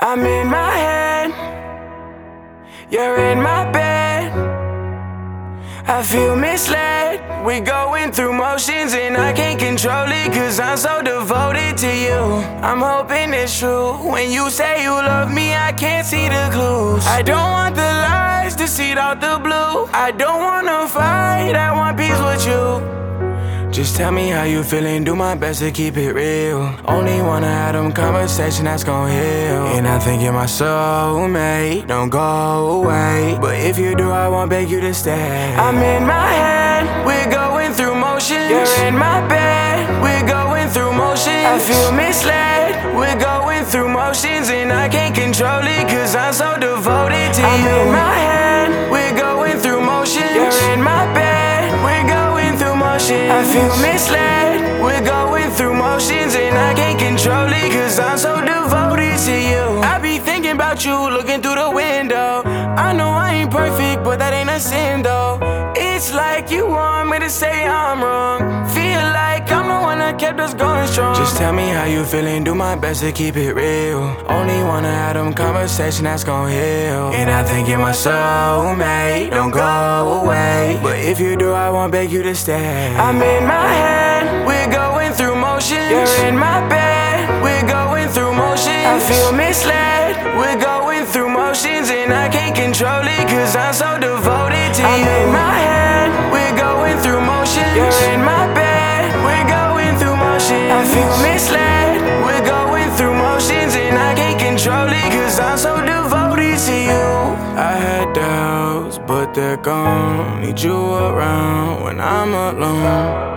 I'm in my head, you're in my bed. I feel misled, we're going through motions and I can't control it, cause I'm so devoted to you. I'm hoping it's true, when you say you love me I can't see the clues. I don't want the lies to seed out the blue. I don't wanna fight, I want peace with you. Just tell me how you feeling, do my best to keep it real. Only wanna have them conversations that's gon' heal. And I think you're my soulmate, don't go away. But if you do, I won't beg you to stay. I'm in my head, we're going through motions. You're in my bed, we're going through motions. I feel misled, we're going through motions and I can't control it, cause I'm so devoted to you. I'm in my head, we're going through motions. You're in my bed, we're going through motions. I feel misled, we're going through motions and I can't control it, cause I'm so devoted to you. I be thinking about you, looking through the window. I know I ain't perfect, but that ain't a sin though. It's like you want me to say I'm wrong. Feel like I'm the one that kept us going strong. Just tell me how you feeling, do my best to keep it real. Only wanna have them conversations that's gon' heal. And I think you're my soulmate, don't go away. But if you do, I won't beg you to stay. I'm in my head, we're going through motions. You're in my bed, we're going through motions. I feel misled, we're going through motions and I can't control it, cause I'm so devoted to you. I'm in my head, we're going through motions. You're in my bed, we're going through motions. I feel misled, we're going through motions and I can't control it, cause I'm so devoted to you. I had doubts, but they're gone. Need you around when I'm alone.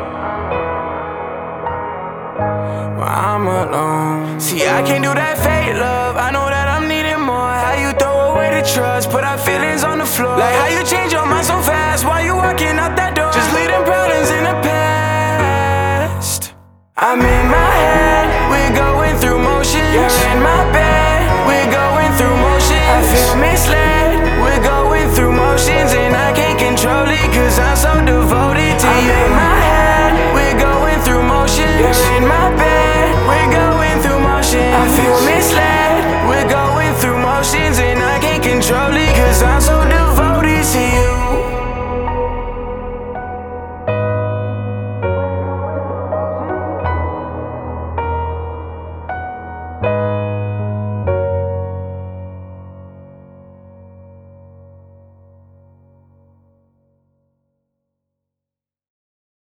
When I'm alone. See, I can't do that fake love, I know that I'm needing more. How you throw away the trust, put our feelings on the floor. Like how you change your mind so fast while you walking out that door. Just leave them problems in the past. I'm in my head, we're going through motions. You're in my bed, we're going through motions. I feel misled, we're going through motions and I can't control it, cause I'm so devoted to you. I'm in my head, we're going through motions. You're in my bed, we're going through motions. I feel misled, we're going through motions.